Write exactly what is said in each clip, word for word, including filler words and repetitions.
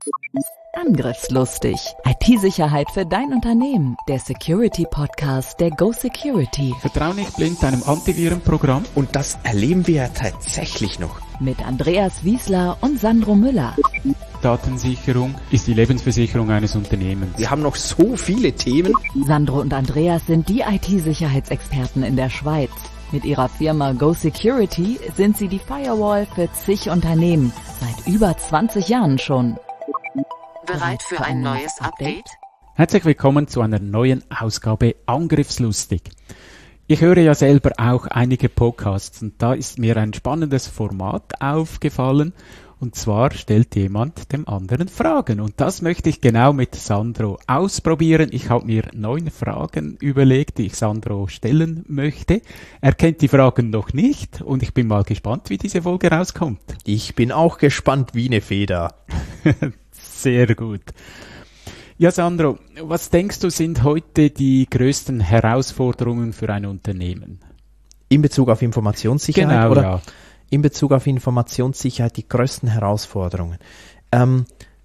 Angriffslustig. I T-Sicherheit für dein Unternehmen. Der Security-Podcast der Go Security. Vertrau nicht blind deinem Antivirenprogramm. Und das erleben wir ja tatsächlich noch. Mit Andreas Wiesler und Sandro Müller. Datensicherung ist die Lebensversicherung eines Unternehmens. Wir haben noch so viele Themen. Sandro und Andreas sind die I T-Sicherheitsexperten in der Schweiz. Mit ihrer Firma Go Security sind sie die Firewall für zig Unternehmen. Seit über zwanzig Jahren schon. Bereit für ein neues Update? Herzlich willkommen zu einer neuen Ausgabe Angriffslustig. Ich höre ja selber auch einige Podcasts und da ist mir ein spannendes Format aufgefallen. Und zwar stellt jemand dem anderen Fragen. Und das möchte ich genau mit Sandro ausprobieren. Ich habe mir neun Fragen überlegt, die ich Sandro stellen möchte. Er kennt die Fragen noch nicht und ich bin mal gespannt, wie diese Folge rauskommt. Ich bin auch gespannt wie eine Feder. Sehr gut. Ja, Sandro, was denkst du, sind heute die größten Herausforderungen für ein Unternehmen? In Bezug auf Informationssicherheit? Genau, oder? Ja. In Bezug auf Informationssicherheit die größten Herausforderungen. Ähm,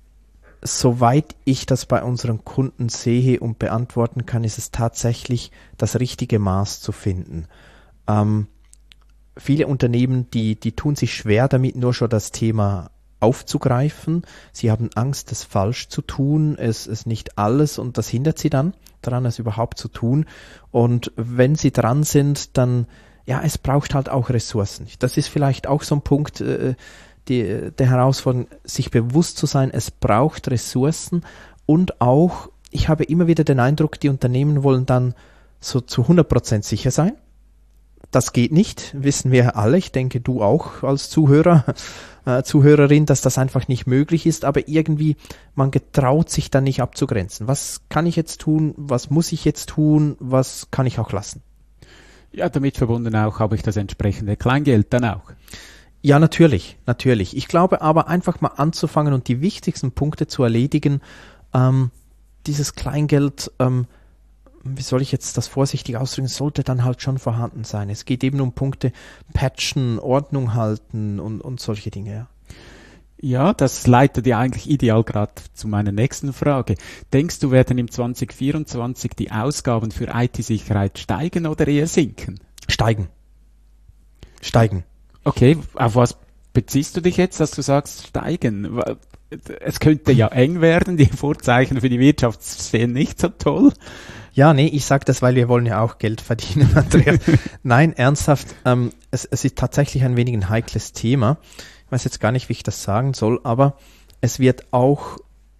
soweit ich das bei unseren Kunden sehe und beantworten kann, ist es tatsächlich das richtige Maß zu finden. Ähm, viele Unternehmen, die, die tun sich schwer damit, nur schon das Thema aufzugreifen. Sie haben Angst, es falsch zu tun, es ist nicht alles und das hindert sie dann daran, es überhaupt zu tun. Und wenn sie dran sind, dann ja, es braucht halt auch Ressourcen. Das ist vielleicht auch so ein Punkt äh, die, der Herausforderung, sich bewusst zu sein, es braucht Ressourcen und auch, ich habe immer wieder den Eindruck, die Unternehmen wollen dann so zu hundert Prozent sicher sein. Das geht nicht, wissen wir alle. Ich denke, du auch als Zuhörer, äh, Zuhörerin, dass das einfach nicht möglich ist, aber irgendwie, man getraut sich dann nicht abzugrenzen. Was kann ich jetzt tun? Was muss ich jetzt tun? Was kann ich auch lassen? Ja, damit verbunden auch habe ich das entsprechende Kleingeld dann auch. Ja, natürlich, natürlich. Ich glaube aber einfach mal anzufangen und die wichtigsten Punkte zu erledigen. Ähm, dieses Kleingeld, ähm, wie soll ich jetzt das vorsichtig ausdrücken, sollte dann halt schon vorhanden sein. Es geht eben um Punkte patchen, Ordnung halten und, und solche Dinge, ja. Ja, das leitet ja eigentlich ideal gerade zu meiner nächsten Frage. Denkst du, werden im zwanzig vierundzwanzig die Ausgaben für I T-Sicherheit steigen oder eher sinken? Steigen. Steigen. Okay, auf was beziehst du dich jetzt, dass du sagst steigen? Es könnte ja eng werden, die Vorzeichen für die Wirtschaft sehen nicht so toll. Ja, nee, ich sage das, weil wir wollen ja auch Geld verdienen, Andreas. Nein, ernsthaft, ähm, es, es ist tatsächlich ein wenig ein heikles Thema. Ich weiß jetzt gar nicht, wie ich das sagen soll, aber es wird auch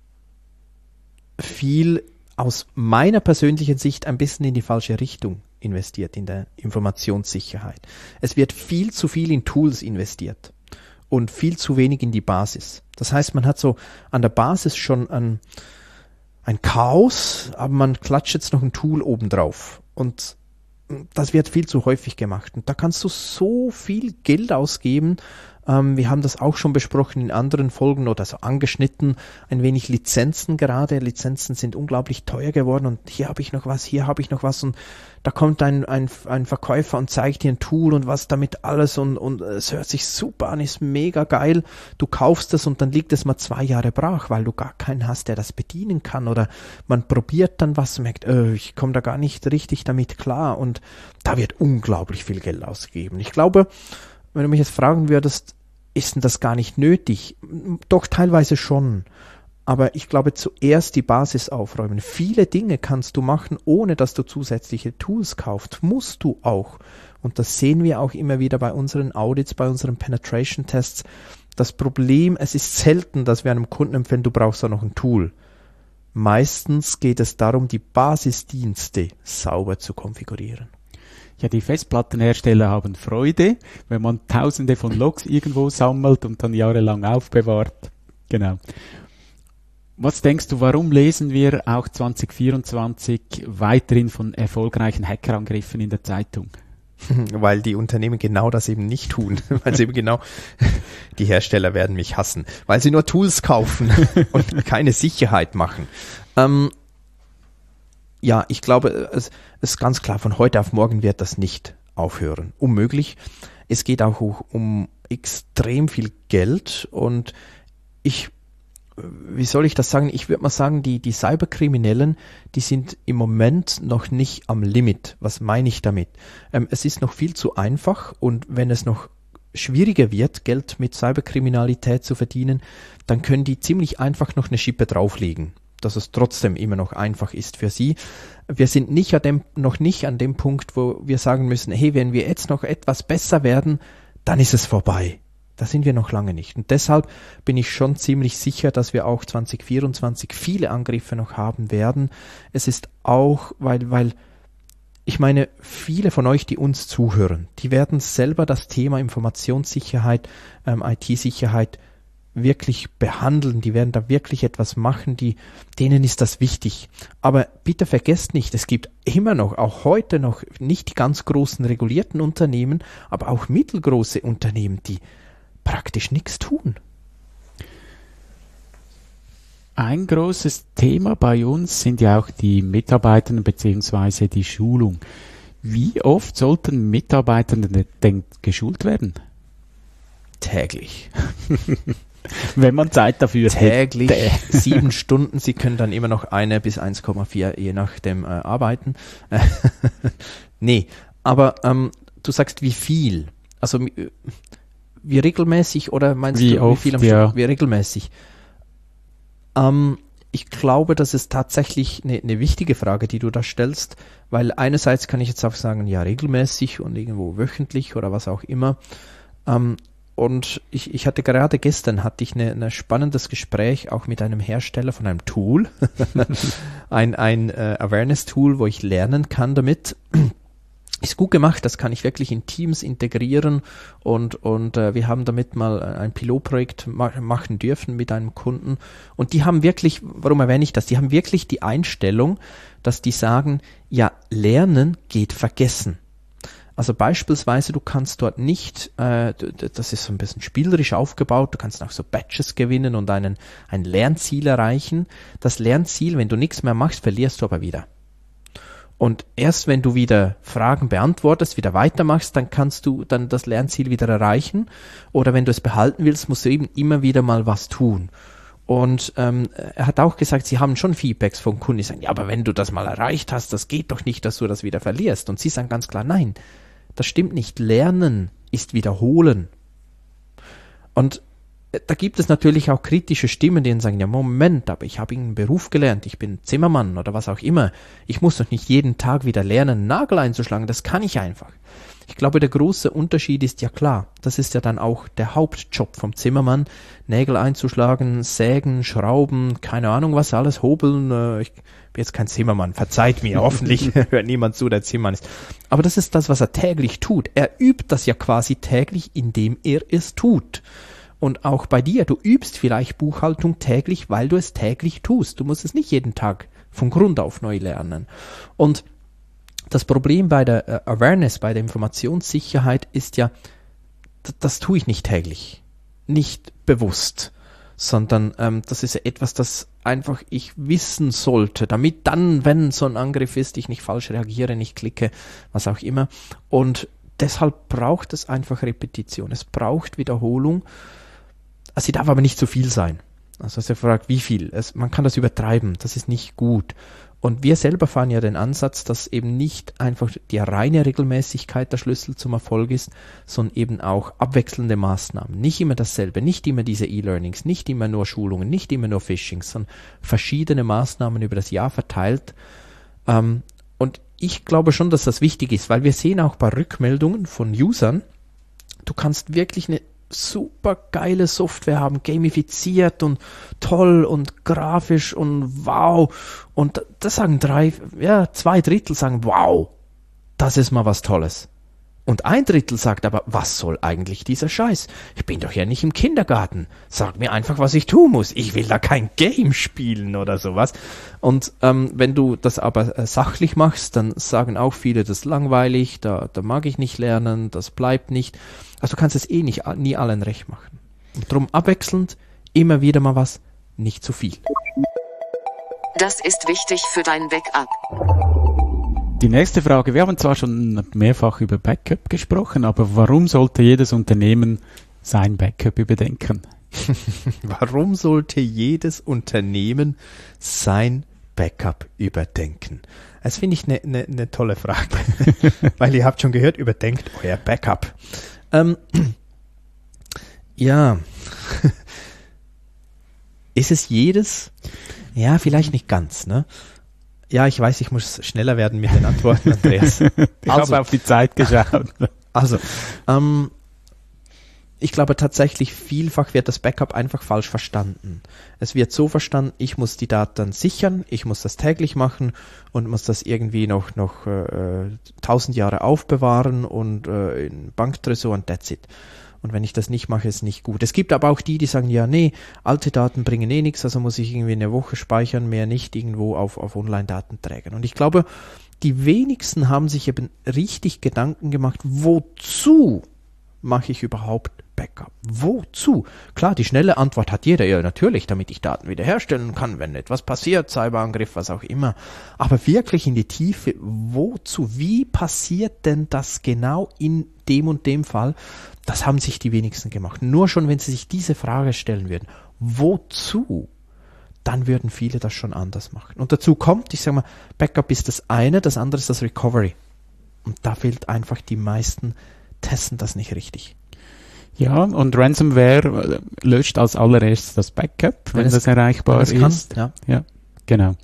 viel aus meiner persönlichen Sicht ein bisschen in die falsche Richtung investiert, in der Informationssicherheit. Es wird viel zu viel in Tools investiert und viel zu wenig in die Basis. Das heißt, man hat so an der Basis schon ein, ein Chaos, aber man klatscht jetzt noch ein Tool obendrauf und das wird viel zu häufig gemacht. Und da kannst du so viel Geld ausgeben. Ähm, wir haben das auch schon besprochen in anderen Folgen oder so angeschnitten. Ein wenig Lizenzen gerade. Lizenzen sind unglaublich teuer geworden und hier habe ich noch was, hier habe ich noch was und da kommt ein, ein, ein Verkäufer und zeigt dir ein Tool und was damit alles und, und es hört sich super an, ist mega geil. Du kaufst es und dann liegt es mal zwei Jahre brach, weil du gar keinen hast, der das bedienen kann oder man probiert dann was und merkt, äh, ich komme da gar nicht richtig damit klar und da wird unglaublich viel Geld ausgegeben. Ich glaube, wenn du mich jetzt fragen würdest, ist denn das gar nicht nötig? Doch, teilweise schon. Aber ich glaube, zuerst die Basis aufräumen. Viele Dinge kannst du machen, ohne dass du zusätzliche Tools kaufst. Musst du auch. Und das sehen wir auch immer wieder bei unseren Audits, bei unseren Penetration-Tests. Das Problem, es ist selten, dass wir einem Kunden empfehlen, du brauchst da noch ein Tool. Meistens geht es darum, die Basisdienste sauber zu konfigurieren. Ja, die Festplattenhersteller haben Freude, wenn man tausende von Logs irgendwo sammelt und dann jahrelang aufbewahrt. Genau. Was denkst du, warum lesen wir auch zwanzig vierundzwanzig weiterhin von erfolgreichen Hackerangriffen in der Zeitung? Weil die Unternehmen genau das eben nicht tun. Weil sie eben genau, die Hersteller werden mich hassen, weil sie nur Tools kaufen und keine Sicherheit machen. Ähm, ja, ich glaube, es ist ganz klar, von heute auf morgen wird das nicht aufhören. Unmöglich. Es geht auch um extrem viel Geld und ich wie soll ich das sagen? Ich würde mal sagen, die, die Cyberkriminellen, die sind im Moment noch nicht am Limit. Was meine ich damit? Ähm, es ist noch viel zu einfach und wenn es noch schwieriger wird, Geld mit Cyberkriminalität zu verdienen, dann können die ziemlich einfach noch eine Schippe drauflegen, dass es trotzdem immer noch einfach ist für sie. Wir sind nicht an dem, noch nicht an dem Punkt, wo wir sagen müssen, hey, wenn wir jetzt noch etwas besser werden, dann ist es vorbei. Da sind wir noch lange nicht. Und deshalb bin ich schon ziemlich sicher, dass wir auch zwanzig vierundzwanzig viele Angriffe noch haben werden. Es ist auch, weil, weil, ich meine, viele von euch, die uns zuhören, die werden selber das Thema Informationssicherheit, ähm, I T-Sicherheit wirklich behandeln, die werden da wirklich etwas machen, die, denen ist das wichtig. Aber bitte vergesst nicht, es gibt immer noch, auch heute noch, nicht die ganz großen regulierten Unternehmen, aber auch mittelgroße Unternehmen, die praktisch nichts tun. Ein großes Thema bei uns sind ja auch die Mitarbeitenden bzw. die Schulung. Wie oft sollten Mitarbeitende denn geschult werden? Täglich. Wenn man Zeit dafür hat. Täglich, sieben Stunden. Sie können dann immer noch eine bis eins Komma vier je nachdem äh, arbeiten. Nee, aber ähm, du sagst, wie viel? Also wie regelmäßig oder meinst wie du, oft, wie viel am ja. Stück? Wie regelmäßig? Ähm, ich glaube, das ist tatsächlich eine, eine wichtige Frage, die du da stellst, weil einerseits kann ich jetzt auch sagen, ja, regelmäßig und irgendwo wöchentlich oder was auch immer. Ähm, und ich, ich hatte gerade gestern, hatte ich ein spannendes Gespräch auch mit einem Hersteller von einem Tool, ein, ein äh, Awareness-Tool, wo ich lernen kann damit. Ist gut gemacht, das kann ich wirklich in Teams integrieren und, und äh, wir haben damit mal ein Pilotprojekt ma- machen dürfen mit einem Kunden und die haben wirklich, warum erwähne ich das, die haben wirklich die Einstellung, dass die sagen, ja, Lernen geht vergessen. Also beispielsweise, du kannst dort nicht, äh, das ist so ein bisschen spielerisch aufgebaut, du kannst auch so Badges gewinnen und einen, ein Lernziel erreichen. Das Lernziel, wenn du nichts mehr machst, verlierst du aber wieder. Und erst wenn du wieder Fragen beantwortest, wieder weitermachst, dann kannst du dann das Lernziel wieder erreichen. Oder wenn du es behalten willst, musst du eben immer wieder mal was tun. Und ähm, er hat auch gesagt, sie haben schon Feedbacks von Kunden, die sagen, ja, aber wenn du das mal erreicht hast, das geht doch nicht, dass du das wieder verlierst. Und sie sagen ganz klar, nein, das stimmt nicht. Lernen ist Wiederholen. Und da gibt es natürlich auch kritische Stimmen, die sagen, ja Moment, aber ich habe einen Beruf gelernt, ich bin Zimmermann oder was auch immer. Ich muss doch nicht jeden Tag wieder lernen, einen Nagel einzuschlagen, das kann ich einfach. Ich glaube, der große Unterschied ist ja klar, das ist ja dann auch der Hauptjob vom Zimmermann, Nägel einzuschlagen, sägen, schrauben, keine Ahnung was, alles hobeln. Ich bin jetzt kein Zimmermann, verzeiht mir, hoffentlich hört niemand zu, der Zimmermann ist. Aber das ist das, was er täglich tut. Er übt das ja quasi täglich, indem er es tut. Und auch bei dir, du übst vielleicht Buchhaltung täglich, weil du es täglich tust. Du musst es nicht jeden Tag von Grund auf neu lernen. Und das Problem bei der äh, Awareness, bei der Informationssicherheit ist ja, d- das tue ich nicht täglich, nicht bewusst, sondern ähm, das ist ja etwas, das einfach ich wissen sollte, damit dann, wenn so ein Angriff ist, ich nicht falsch reagiere, nicht klicke, was auch immer. Und deshalb braucht es einfach Repetition, es braucht Wiederholung. Sie darf aber nicht zu viel sein. Also hast du gefragt, wie viel? Es, man kann das übertreiben, das ist nicht gut. Und wir selber fahren ja den Ansatz, dass eben nicht einfach die reine Regelmäßigkeit der Schlüssel zum Erfolg ist, sondern eben auch abwechselnde Maßnahmen. Nicht immer dasselbe, nicht immer diese E-Learnings, nicht immer nur Schulungen, nicht immer nur Phishings, sondern verschiedene Maßnahmen über das Jahr verteilt. Ähm, und ich glaube schon, dass das wichtig ist, weil wir sehen auch bei Rückmeldungen von Usern, du kannst wirklich eine super geile Software haben, gamifiziert und toll und grafisch und wow. Und das sagen drei, ja, zwei Drittel sagen, wow, das ist mal was Tolles. Und ein Drittel sagt aber, was soll eigentlich dieser Scheiß? Ich bin doch ja nicht im Kindergarten. Sag mir einfach, was ich tun muss. Ich will da kein Game spielen oder sowas. Und ähm, wenn du das aber äh, sachlich machst, dann sagen auch viele, das ist langweilig, da, da mag ich nicht lernen, das bleibt nicht. Also du kannst es eh nicht, nie allen recht machen. Und drum abwechselnd, immer wieder mal was, nicht zu viel. Das ist wichtig für dein Backup. Die nächste Frage, wir haben zwar schon mehrfach über Backup gesprochen, aber warum sollte jedes Unternehmen sein Backup überdenken? Warum sollte jedes Unternehmen sein Backup überdenken? Das finde ich eine ne, ne tolle Frage, weil ihr habt schon gehört, überdenkt euer Backup. Ähm, ja, ist es jedes? Ja, vielleicht nicht ganz, ne? Ja, ich weiß, ich muss schneller werden mit den Antworten, Andreas. Ich Also, habe auf die Zeit geschaut. Also, ähm, ich glaube tatsächlich, vielfach wird das Backup einfach falsch verstanden. Es wird so verstanden, ich muss die Daten sichern, ich muss das täglich machen und muss das irgendwie noch noch äh, tausend Jahre aufbewahren und äh, in Banktresor und that's it. Und wenn ich das nicht mache, ist nicht gut. Es gibt aber auch die, die sagen, ja, nee, alte Daten bringen eh nichts, also muss ich irgendwie eine Woche speichern, mehr nicht irgendwo auf, auf Online-Datenträgern. Und ich glaube, die wenigsten haben sich eben richtig Gedanken gemacht, wozu mache ich überhaupt Backup? Wozu? Klar, die schnelle Antwort hat jeder, ja natürlich, damit ich Daten wiederherstellen kann, wenn etwas passiert, Cyberangriff, was auch immer. Aber wirklich in die Tiefe, wozu? Wie passiert denn das genau in dem und dem Fall? Das haben sich die wenigsten gemacht. Nur schon, wenn sie sich diese Frage stellen würden, wozu? Dann würden viele das schon anders machen. Und dazu kommt, ich sage mal, Backup ist das eine, das andere ist das Recovery. Und da fehlt einfach, die meisten testen das nicht richtig. Ja, und Ransomware löscht als allererstes das Backup, wenn, wenn es, das erreichbar wenn es kann, ist. Ja. Ja, genau.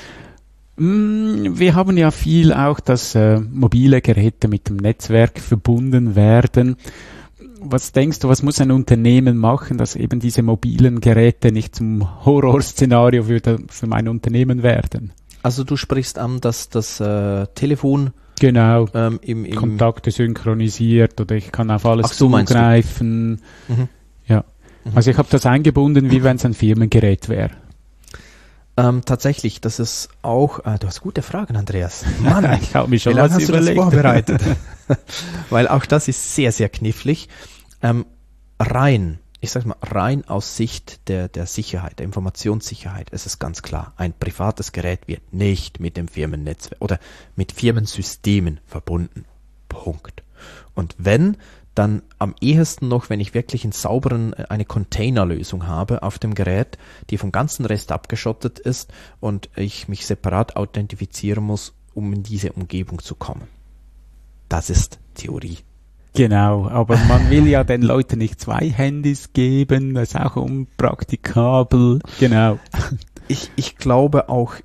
Wir haben ja viel auch, dass äh, mobile Geräte mit dem Netzwerk verbunden werden. Was denkst du, was muss ein Unternehmen machen, dass eben diese mobilen Geräte nicht zum Horrorszenario für, de, für mein Unternehmen werden? Also du sprichst an, dass das äh, Telefon genau ähm, im, im Kontakte synchronisiert oder ich kann auf alles Ach, so zugreifen. Mhm. Ja, mhm. Also ich habe das eingebunden, wie wenn es ein Firmengerät wäre. Ähm, tatsächlich, das ist auch, äh, du hast gute Fragen, Andreas. Mann, ich habe mich schon wie lange was hast überlegt. Du das vorbereitet? Weil auch das ist sehr, sehr knifflig. Ähm, rein, ich sag mal, rein aus Sicht der, der Sicherheit, der Informationssicherheit, ist es ganz klar, ein privates Gerät wird nicht mit dem Firmennetzwerk oder mit Firmensystemen verbunden. Punkt. Und wenn, dann am ehesten noch, wenn ich wirklich einen sauberen, eine Containerlösung habe auf dem Gerät, die vom ganzen Rest abgeschottet ist und ich mich separat authentifizieren muss, um in diese Umgebung zu kommen. Das ist Theorie. Genau, aber man will ja den Leuten nicht zwei Handys geben, das ist auch unpraktikabel. Genau. Ich, ich glaube auch,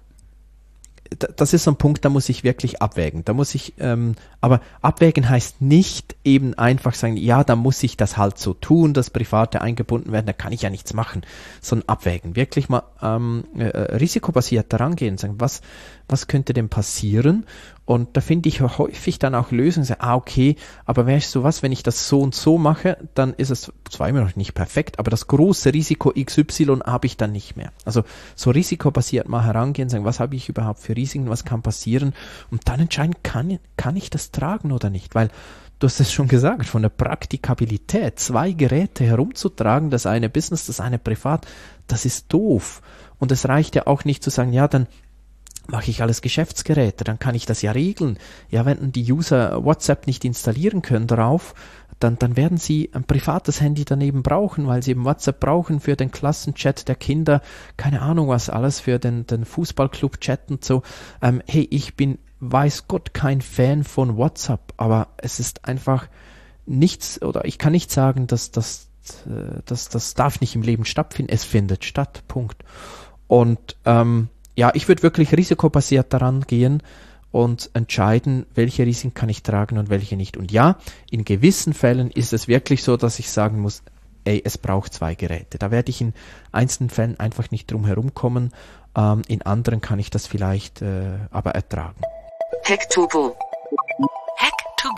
das ist so ein Punkt, da muss ich wirklich abwägen. Da muss ich, ähm, aber abwägen heißt nicht eben einfach sagen, ja, da muss ich das halt so tun, dass Private eingebunden werden, da kann ich ja nichts machen, sondern abwägen. Wirklich mal ähm, äh, risikobasiert daran gehen, sagen, was, was könnte denn passieren? Und da finde ich häufig dann auch Lösungen, sagen, ah, okay, aber weißt du was, wenn ich das so und so mache, dann ist es zwar immer noch nicht perfekt, aber das große Risiko X Y habe ich dann nicht mehr. Also so risikobasiert mal herangehen, sagen, was habe ich überhaupt für Risiken, was kann passieren und dann entscheiden, kann, kann ich das tragen oder nicht, weil du hast es schon gesagt, von der Praktikabilität, zwei Geräte herumzutragen, das eine Business, das eine privat, das ist doof. Und es reicht ja auch nicht zu sagen, ja, dann mache ich alles Geschäftsgeräte, dann kann ich das ja regeln. Ja, wenn die User WhatsApp nicht installieren können drauf, dann, dann werden sie ein privates Handy daneben brauchen, weil sie eben WhatsApp brauchen für den Klassenchat der Kinder, keine Ahnung was alles, für den, den Fußballclub-Chat und so. Ähm, hey, ich bin, weiß Gott, kein Fan von WhatsApp, aber es ist einfach nichts, oder ich kann nicht sagen, dass das, das, das darf nicht im Leben stattfinden, es findet statt, Punkt. Und ähm, ja, ich würde wirklich risikobasiert daran gehen und entscheiden, welche Risiken kann ich tragen und welche nicht. Und ja, in gewissen Fällen ist es wirklich so, dass ich sagen muss, ey, es braucht zwei Geräte. Da werde ich in einzelnen Fällen einfach nicht drum herum kommen. Ähm, in anderen kann ich das vielleicht äh, aber ertragen. Hack to go. Hack to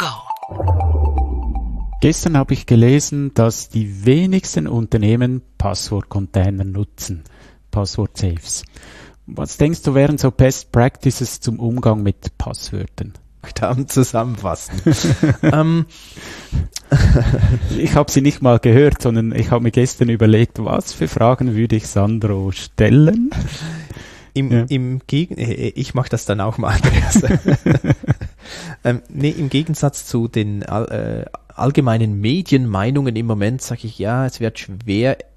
go. Gestern habe ich gelesen, dass die wenigsten Unternehmen Passwortcontainer nutzen, Passwort-Safes. Was denkst du, wären so Best Practices zum Umgang mit Passwörtern? Dann zusammenfassen. ähm. Ich habe sie nicht mal gehört, sondern ich habe mir gestern überlegt, was für Fragen würde ich Sandro stellen? Im, ja. im Gegen ich mache das dann auch mal, Andreas. ähm, nee, im Gegensatz zu den äh, allgemeinen Medienmeinungen im Moment sage ich, ja, es wird schwer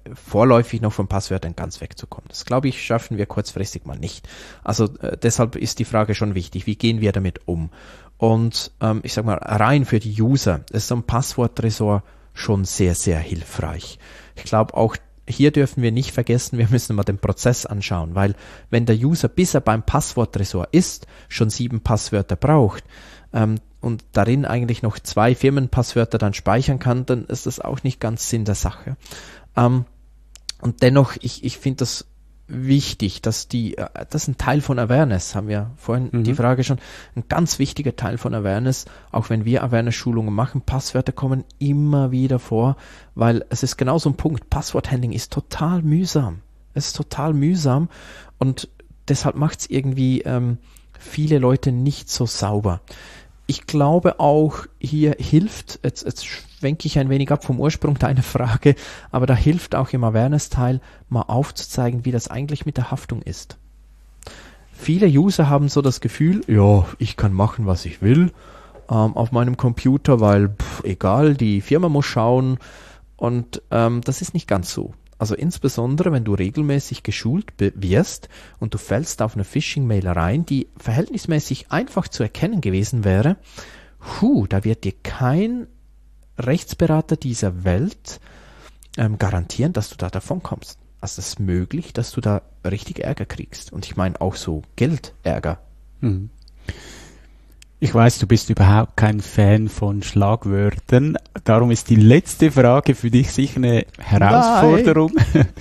vorläufig noch von Passwörtern ganz wegzukommen. Das, glaube ich, schaffen wir kurzfristig mal nicht. Also äh, deshalb ist die Frage schon wichtig, wie gehen wir damit um? Und ähm, ich sag mal, rein für die User ist so ein Passworttresor schon sehr, sehr hilfreich. Ich glaube auch, hier dürfen wir nicht vergessen, wir müssen mal den Prozess anschauen, weil wenn der User, bis er beim Passworttresor ist, schon sieben Passwörter braucht, ähm, und darin eigentlich noch zwei Firmenpasswörter dann speichern kann, dann ist das auch nicht ganz Sinn der Sache. Ähm, und dennoch, ich, ich finde das wichtig, dass die, das ist ein Teil von Awareness, haben wir vorhin mhm. die Frage schon, ein ganz wichtiger Teil von Awareness, auch wenn wir Awareness-Schulungen machen, Passwörter kommen immer wieder vor, weil es ist genau so ein Punkt, Passworthandling ist total mühsam. Es ist total mühsam und deshalb macht es irgendwie ähm, viele Leute nicht so sauber. Ich glaube auch, hier hilft, jetzt, jetzt schwenke ich ein wenig ab vom Ursprung deiner Frage, aber da hilft auch im Awareness-Teil mal aufzuzeigen, wie das eigentlich mit der Haftung ist. Viele User haben so das Gefühl, ja, ich kann machen, was ich will ähm, auf meinem Computer, weil pff, egal, die Firma muss schauen und ähm, das ist nicht ganz so. Also insbesondere, wenn du regelmäßig geschult wirst und du fällst auf eine Phishing-Mail rein, die verhältnismäßig einfach zu erkennen gewesen wäre, hu, da wird dir kein Rechtsberater dieser Welt ähm, garantieren, dass du da davon kommst. Also es ist möglich, dass du da richtig Ärger kriegst. Und ich meine auch so Geldärger. Hm. Ich weiß, du bist überhaupt kein Fan von Schlagwörtern. Darum ist die letzte Frage für dich sicher eine Herausforderung.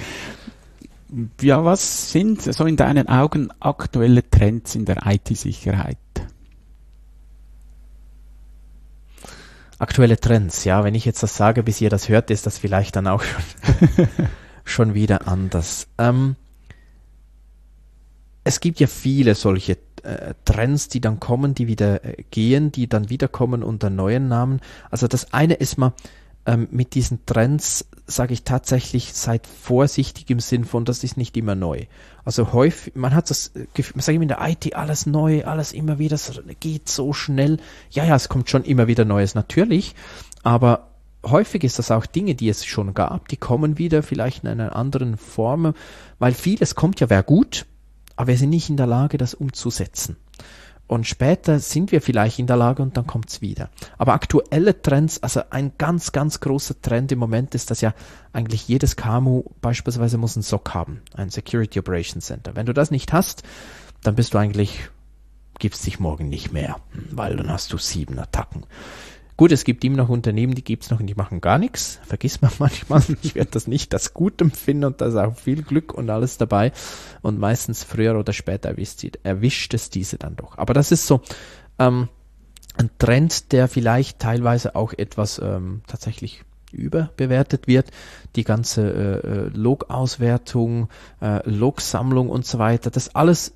Ja, was sind so in deinen Augen aktuelle Trends in der I T-Sicherheit? Aktuelle Trends, ja, wenn ich jetzt das sage, bis ihr das hört, ist das vielleicht dann auch schon, schon wieder anders. Ähm, es gibt ja viele solche äh, Trends, die dann kommen, die wieder äh, gehen, die dann wiederkommen unter neuen Namen. Also das eine ist mal, ähm, mit diesen Trends sage ich tatsächlich, seid vorsichtig im Sinn von, das ist nicht immer neu. Also häufig, man hat das Gefühl, man sagt immer in der I T, alles neu, alles immer wieder, das geht so schnell. Ja, ja, es kommt schon immer wieder Neues, natürlich, aber häufig ist das auch Dinge, die es schon gab, die kommen wieder, vielleicht in einer anderen Form, weil vieles kommt ja, wäre gut, aber wir sind nicht in der Lage, das umzusetzen. Und später sind wir vielleicht in der Lage und dann kommt's wieder. Aber aktuelle Trends, also ein ganz, ganz großer Trend im Moment ist, dass ja eigentlich jedes K M U beispielsweise muss ein S O C haben, ein Security Operations Center. Wenn du das nicht hast, dann bist du eigentlich, gibst dich morgen nicht mehr, weil dann hast du sieben Attacken. Gut, es gibt immer noch Unternehmen, die gibt's noch und die machen gar nichts. Vergisst man manchmal. Ich werde das nicht als gut empfinden und da ist auch viel Glück und alles dabei. Und meistens früher oder später erwischt, sie, erwischt es diese dann doch. Aber das ist so ähm, ein Trend, der vielleicht teilweise auch etwas ähm, tatsächlich überbewertet wird. Die ganze äh, Log-Auswertung, äh, Log-Sammlung und so weiter. Das alles,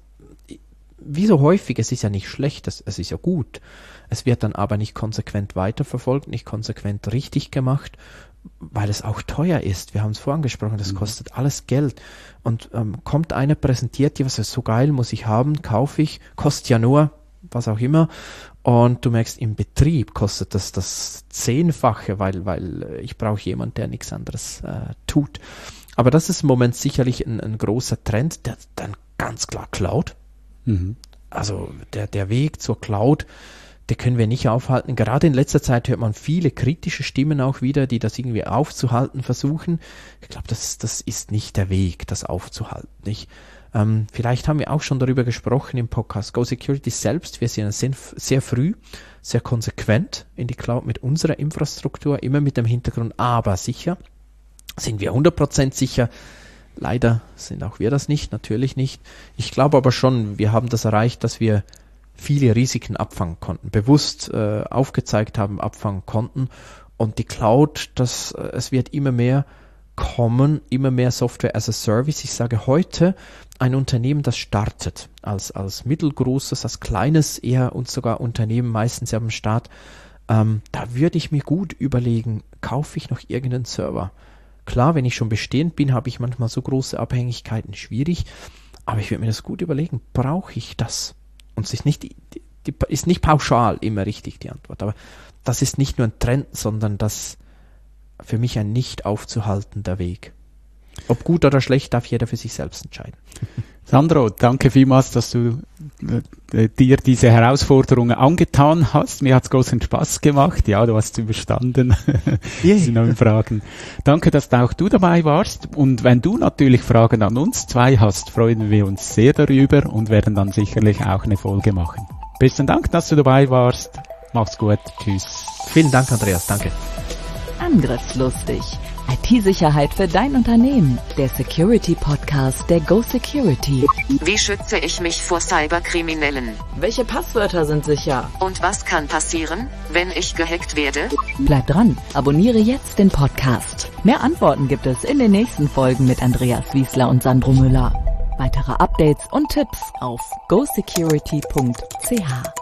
wie so häufig, es ist ja nicht schlecht, es, es ist ja gut. Es wird dann aber nicht konsequent weiterverfolgt, nicht konsequent richtig gemacht, weil es auch teuer ist. Wir haben es vorangesprochen, das mhm. kostet alles Geld. Und ähm, kommt einer, präsentiert dir, was ist so geil, muss ich haben, kaufe ich, kostet ja nur, was auch immer. Und du merkst, im Betrieb kostet das das Zehnfache, weil, weil ich brauche jemanden, der nichts anderes äh, tut. Aber das ist im Moment sicherlich ein, ein großer Trend, der dann ganz klar Cloud. Mhm. Also der, der Weg zur Cloud, den können wir nicht aufhalten. Gerade in letzter Zeit hört man viele kritische Stimmen auch wieder, die das irgendwie aufzuhalten versuchen. Ich glaube, das, das ist nicht der Weg, das aufzuhalten. Nicht? Ähm, vielleicht haben wir auch schon darüber gesprochen im Podcast Go Security selbst. Wir sind sehr, sehr früh, sehr konsequent in die Cloud mit unserer Infrastruktur, immer mit dem Hintergrund, aber sicher. Sind wir hundert Prozent sicher? Leider sind auch wir das nicht, natürlich nicht. Ich glaube aber schon, wir haben das erreicht, dass wir viele Risiken abfangen konnten, bewusst äh, aufgezeigt haben, abfangen konnten. Und die Cloud, das, äh, es wird immer mehr kommen, immer mehr Software as a Service. Ich sage heute, ein Unternehmen, das startet als, als mittelgroßes, als kleines eher und sogar Unternehmen, meistens ja am Start, ähm, da würde ich mir gut überlegen, kaufe ich noch irgendeinen Server? Klar, wenn ich schon bestehend bin, habe ich manchmal so große Abhängigkeiten, schwierig, aber ich würde mir das gut überlegen, brauche ich das? Und es ist nicht, die, die, ist nicht pauschal immer richtig die Antwort, aber das ist nicht nur ein Trend, sondern das für mich ein nicht aufzuhaltender Weg. Ob gut oder schlecht, darf jeder für sich selbst entscheiden. Sandro, danke vielmals, dass du äh, dir diese Herausforderungen angetan hast. Mir hat's großen Spaß gemacht. Ja, du hast überstanden. Die neuen Fragen. Danke, dass auch du dabei warst. Und wenn du natürlich Fragen an uns zwei hast, freuen wir uns sehr darüber und werden dann sicherlich auch eine Folge machen. Besten Dank, dass du dabei warst. Mach's gut. Tschüss. Vielen Dank, Andreas. Danke. Angriffslustig. I T-Sicherheit für dein Unternehmen. Der Security-Podcast der Go Security. Wie schütze ich mich vor Cyberkriminellen? Welche Passwörter sind sicher? Und was kann passieren, wenn ich gehackt werde? Bleib dran, abonniere jetzt den Podcast. Mehr Antworten gibt es in den nächsten Folgen mit Andreas Wiesler und Sandro Müller. Weitere Updates und Tipps auf go security punkt c h.